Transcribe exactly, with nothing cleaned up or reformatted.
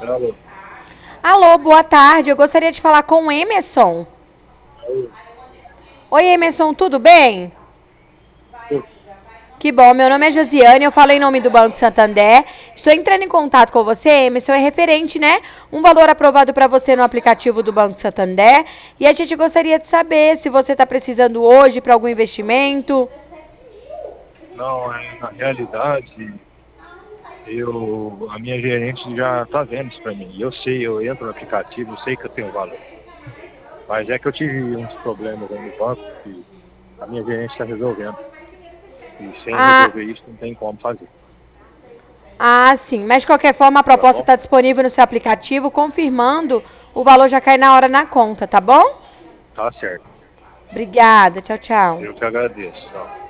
Alô. Alô, boa tarde. Eu gostaria de falar com o Emerson. Alô. Oi, Emerson, tudo bem? Tudo. Que bom, meu nome é Josiane, eu falo em nome do Banco Santander. Estou entrando em contato com você, Emerson, é referente, né? Um valor aprovado para você no aplicativo do Banco Santander. E a gente gostaria de saber se você está precisando hoje para algum investimento. Não, é, na realidade, eu, a minha gerente já está vendo isso para mim. E eu sei, eu entro no aplicativo, eu sei que eu tenho valor. Mas é que eu tive uns problemas aí no banco que a minha gerente está resolvendo. E sem Ah, resolver isso, não tem como fazer. ah, sim. Mas de qualquer forma, a Tá proposta bom? está disponível no seu aplicativo, confirmando, o valor já cai na hora na conta, tá bom? Tá certo. Obrigada, tchau, tchau. Eu que agradeço. Tchau.